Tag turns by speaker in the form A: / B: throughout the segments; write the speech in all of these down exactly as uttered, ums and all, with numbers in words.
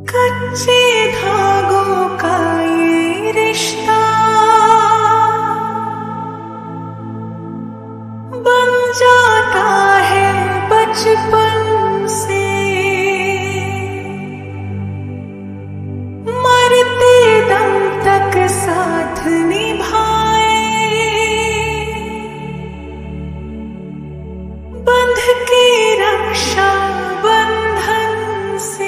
A: कच्चे धागों का ये रिश्ता बन जाता है बचपन से, मरते दम तक साथ निभाए, बंध के रक्षा बंधन से।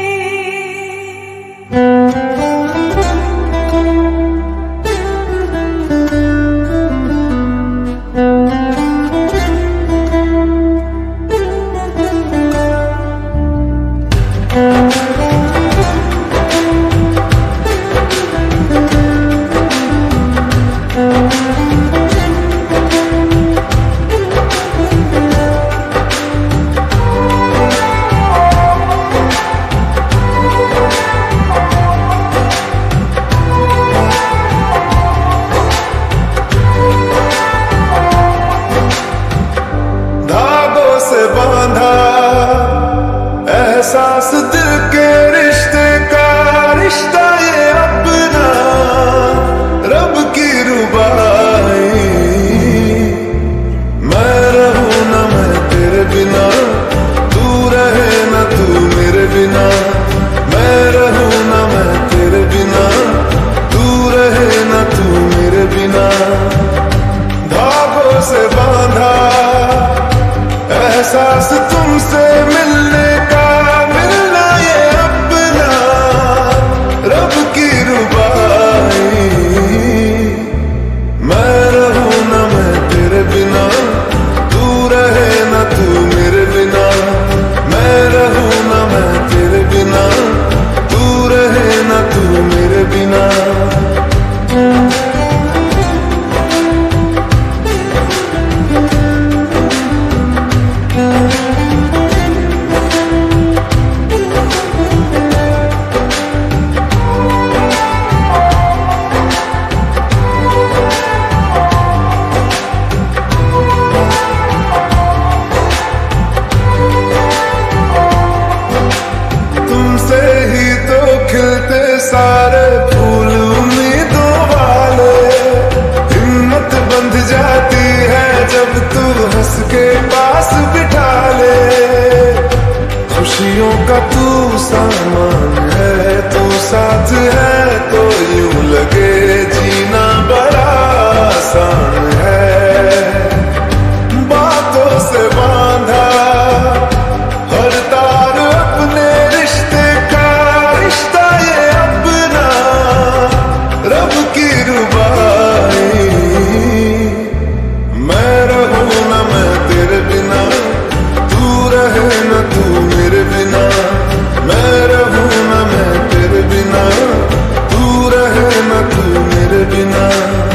B: एहसास दिल के रिश्ते का, रिश्ता ये अपना रब की रुबाई। मैं रहूं ना मैं तेरे बिना, तू रहे ना तू मेरे बिना। मैं रहूं ना मैं तेरे बिना, तू रहे ना तू मेरे बिना। धागों से बांधा एहसास तुमसे मिलने का, मिलना ये अपना रब की रुबाई। मैं रहूं ना मैं तेरे बिना, तू रहे ना तू मेरे बिना। मैं रहूं ना मैं तेरे बिना, तू रहे ना तू मेरे बिना। सारे फूल उम्मीदों वाले, हिम्मत बंध जाती है जब तू हंस के पास बिठा ले। खुशियों का तू सामान है, तू साथ है तो यूं लगे जीना बड़ा आसान है। बातों से बांधा हर तार अपने रिश्ते का, रिश्ता ये रब की रुबाई। मैं रहूं ना मैं तेरे बिना, तू रहे ना तू मेरे बिना। मैं रहूं ना मैं तेरे बिना, तू रहे ना तू मेरे बिना।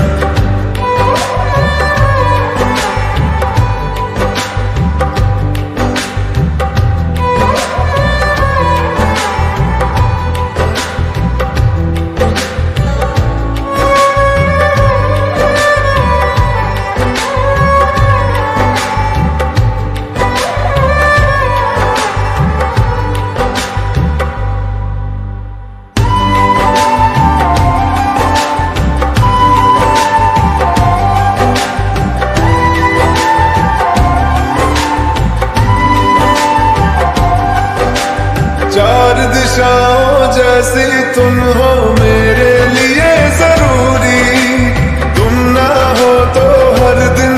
B: चार दिशाओं जैसी तुम हो मेरे लिए जरूरी, तुम ना हो तो हर दिन